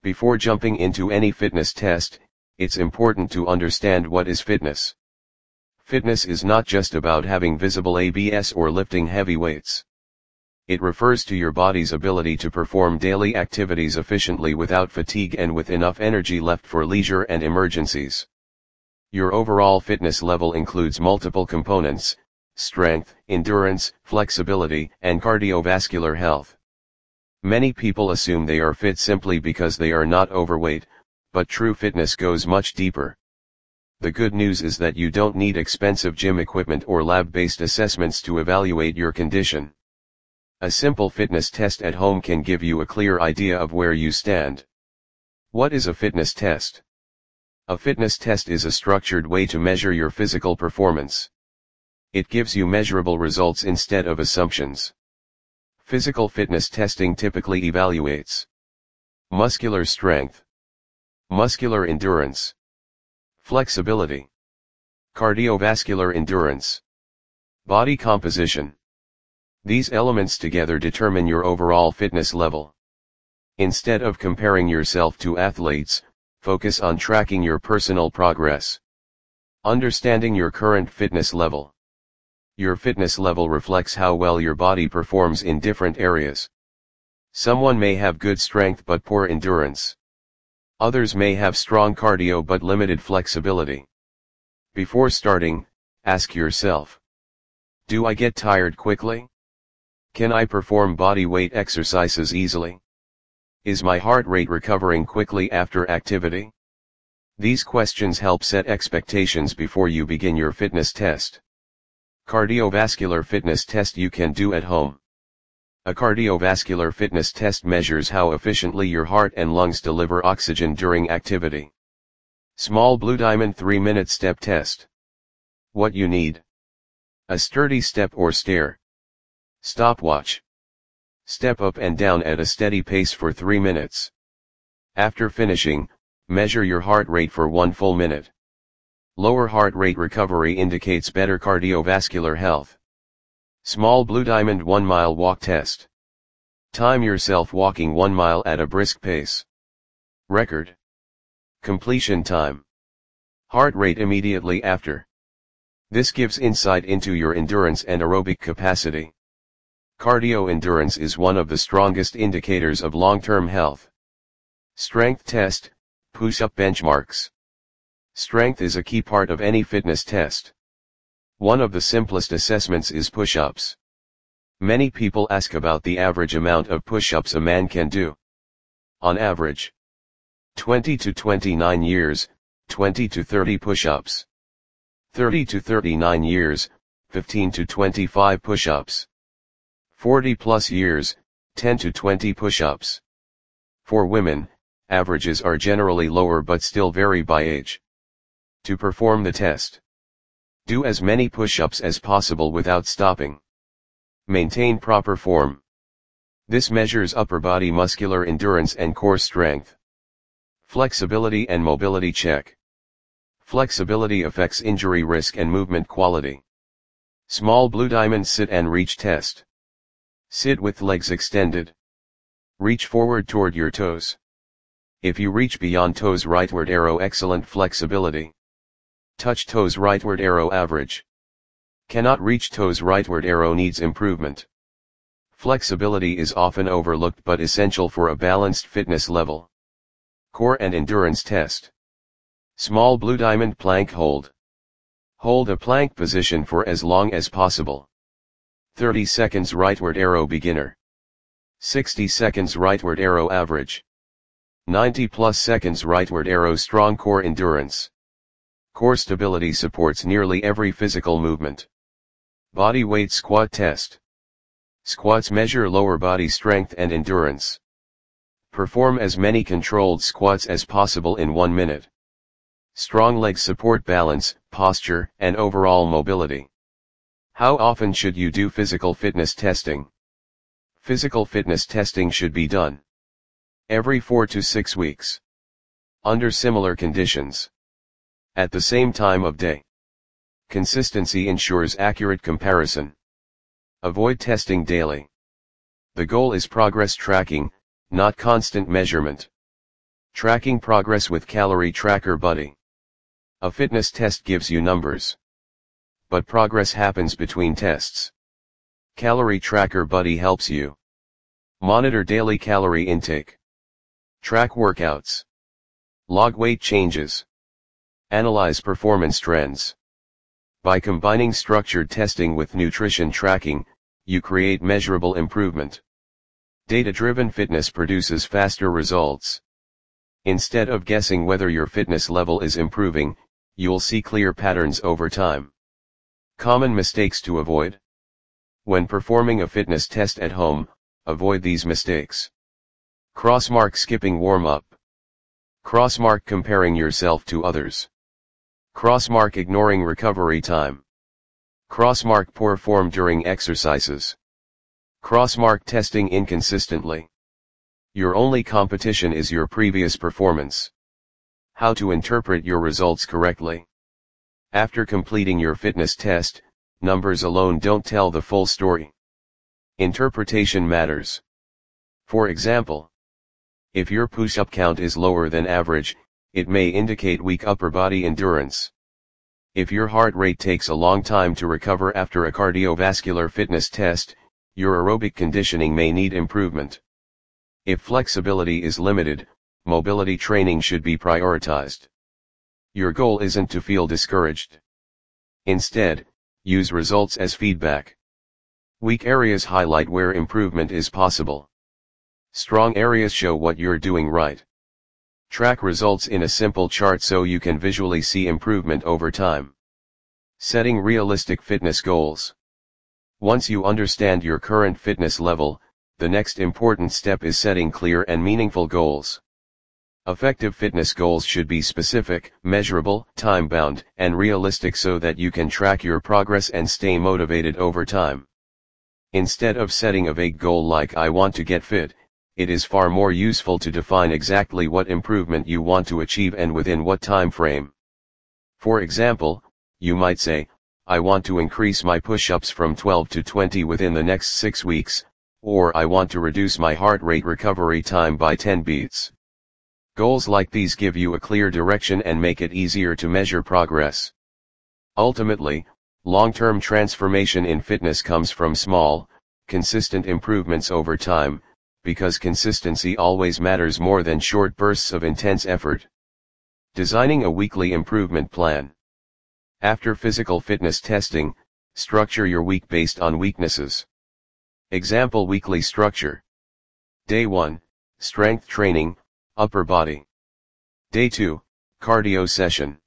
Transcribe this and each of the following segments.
Before jumping into any fitness test, it's important to understand what is fitness. Fitness is not just about having visible abs or lifting heavy weights. It refers to your body's ability to perform daily activities efficiently without fatigue and with enough energy left for leisure and emergencies. Your overall fitness level includes multiple components: strength, endurance, flexibility, and cardiovascular health. Many people assume they are fit simply because they are not overweight, but true fitness goes much deeper. The good news is that you don't need expensive gym equipment or lab-based assessments to evaluate your condition. A simple fitness test at home can give you a clear idea of where you stand. What is a fitness test? A fitness test is a structured way to measure your physical performance. It gives you measurable results instead of assumptions. Physical fitness testing typically evaluates muscular strength, muscular endurance, flexibility, cardiovascular endurance, body composition. These elements together determine your overall fitness level. Instead of comparing yourself to athletes, focus on tracking your personal progress. Understanding your current fitness level. Your fitness level reflects how well your body performs in different areas. Someone may have good strength but poor endurance. Others may have strong cardio but limited flexibility. Before starting, ask yourself: do I get tired quickly? Can I perform body weight exercises easily? Is my heart rate recovering quickly after activity? These questions help set expectations before you begin your fitness test. Cardiovascular fitness test you can do at home. A cardiovascular fitness test measures how efficiently your heart and lungs deliver oxygen during activity. Small Blue Diamond 3-minute step test. What you need: a sturdy step or stair. Stopwatch. Step up and down at a steady pace for 3 minutes. After finishing, measure your heart rate for 1 full minute. Lower heart rate recovery indicates better cardiovascular health. Small Blue Diamond 1-mile walk test. Time yourself walking 1 mile at a brisk pace. Record. Completion time. Heart rate immediately after. This gives insight into your endurance and aerobic capacity. Cardio endurance is one of the strongest indicators of long-term health. Strength test, push-up benchmarks. Strength is a key part of any fitness test. One of the simplest assessments is push-ups. Many people ask about the average amount of push-ups a man can do. On average, 20 to 29 years, 20 to 30 push-ups. 30 to 39 years, 15 to 25 push-ups. 40 plus years, 10 to 20 push-ups. For women, averages are generally lower but still vary by age. To perform the test, do as many push-ups as possible without stopping. Maintain proper form. This measures upper body muscular endurance and core strength. Flexibility and mobility check. Flexibility affects injury risk and movement quality. Small Blue Diamond sit and reach test. Sit with legs extended. Reach forward toward your toes. If you reach beyond toes, rightward arrow, excellent flexibility. Touch toes, rightward arrow, average. Cannot reach toes, rightward arrow, needs improvement. Flexibility is often overlooked but essential for a balanced fitness level. Core and endurance test. Small Blue Diamond plank hold. Hold a plank position for as long as possible. 30 seconds rightward arrow beginner. 60 seconds rightward arrow average. 90 plus seconds rightward arrow strong core endurance. Core stability supports nearly every physical movement. Body weight squat test. Squats measure lower body strength and endurance. Perform as many controlled squats as possible in 1 minute. Strong legs support balance, posture, and overall mobility. How often should you do physical fitness testing? Physical fitness testing should be done every 4 to 6 weeks. Under similar conditions. At the same time of day. Consistency ensures accurate comparison. Avoid testing daily. The goal is progress tracking, not constant measurement. Tracking progress with Calorie Tracker Buddy. A fitness test gives you numbers. But progress happens between tests. Calorie Tracker Buddy helps you monitor daily calorie intake, track workouts, log weight changes, analyze performance trends. By combining structured testing with nutrition tracking, you create measurable improvement. Data-driven fitness produces faster results. Instead of guessing whether your fitness level is improving, you'll see clear patterns over time. Common mistakes to avoid. When performing a fitness test at home, avoid these mistakes. Crossmark skipping warm-up. Crossmark comparing yourself to others. Crossmark ignoring recovery time. Crossmark poor form during exercises. Crossmark testing inconsistently. Your only competition is your previous performance. How to interpret your results correctly. After completing your fitness test, numbers alone don't tell the full story. Interpretation matters. For example, if your push-up count is lower than average, it may indicate weak upper body endurance. If your heart rate takes a long time to recover after a cardiovascular fitness test, your aerobic conditioning may need improvement. If flexibility is limited, mobility training should be prioritized. Your goal isn't to feel discouraged. Instead, use results as feedback. Weak areas highlight where improvement is possible. Strong areas show what you're doing right. Track results in a simple chart so you can visually see improvement over time. Setting realistic fitness goals. Once you understand your current fitness level, the next important step is setting clear and meaningful goals. Effective fitness goals should be specific, measurable, time-bound, and realistic so that you can track your progress and stay motivated over time. Instead of setting a vague goal like "I want to get fit," it is far more useful to define exactly what improvement you want to achieve and within what time frame. For example, you might say, "I want to increase my push-ups from 12 to 20 within the next 6 weeks, or I want to reduce my heart rate recovery time by 10 beats." Goals like these give you a clear direction and make it easier to measure progress. Ultimately, long-term transformation in fitness comes from small, consistent improvements over time, because consistency always matters more than short bursts of intense effort. Designing a weekly improvement plan. After physical fitness testing, structure your week based on weaknesses. Example weekly structure. Day 1, strength training, upper body. Day 2, cardio session.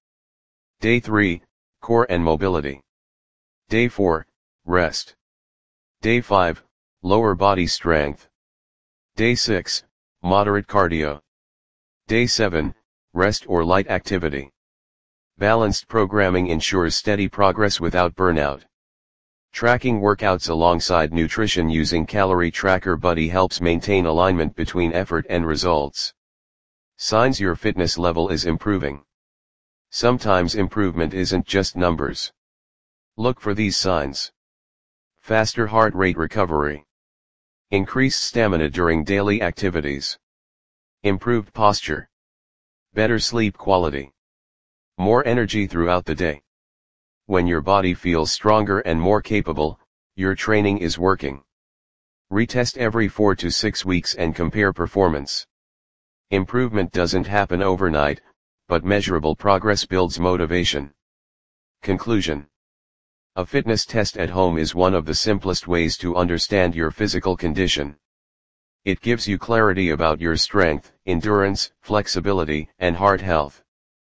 Day 3, core and mobility. Day 4, rest. Day 5, lower body strength. Day 6, moderate cardio. Day 7, rest or light activity. Balanced programming ensures steady progress without burnout. Tracking workouts alongside nutrition using Calorie Tracker Buddy helps maintain alignment between effort and results. Signs your fitness level is improving. Sometimes improvement isn't just numbers. Look for these signs. Faster heart rate recovery. Increased stamina during daily activities. Improved posture. Better sleep quality. More energy throughout the day. When your body feels stronger and more capable, your training is working. Retest every 4 to 6 weeks and compare performance. Improvement doesn't happen overnight, but measurable progress builds motivation. Conclusion. A fitness test at home is one of the simplest ways to understand your physical condition. It gives you clarity about your strength, endurance, flexibility, and heart health.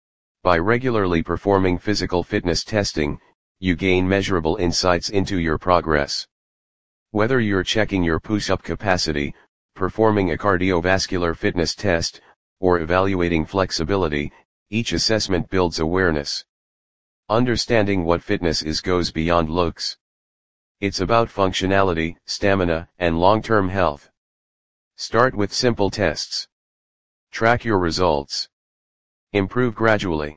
By regularly performing physical fitness testing, you gain measurable insights into your progress. Whether you're checking your push-up capacity, performing a cardiovascular fitness test, or evaluating flexibility, each assessment builds awareness. Understanding what fitness is goes beyond looks. It's about functionality, stamina, and long-term health. Start with simple tests. Track your results. Improve gradually.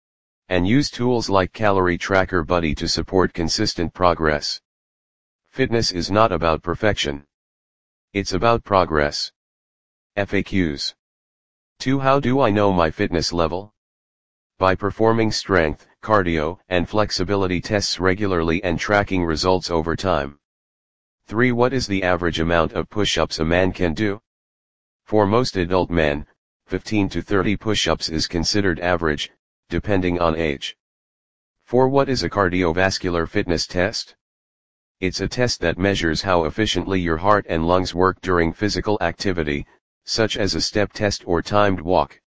And use tools like Calorie Tracker Buddy to support consistent progress. Fitness is not about perfection. It's about progress. FAQs. 2. How do I know my fitness level? By performing strength, cardio, and flexibility tests regularly and tracking results over time. 3. What is the average amount of push-ups a man can do? For most adult men, 15 to 30 push-ups is considered average, depending on age. 4. What is a cardiovascular fitness test? It's a test that measures how efficiently your heart and lungs work during physical activity, such as a step test or timed walk.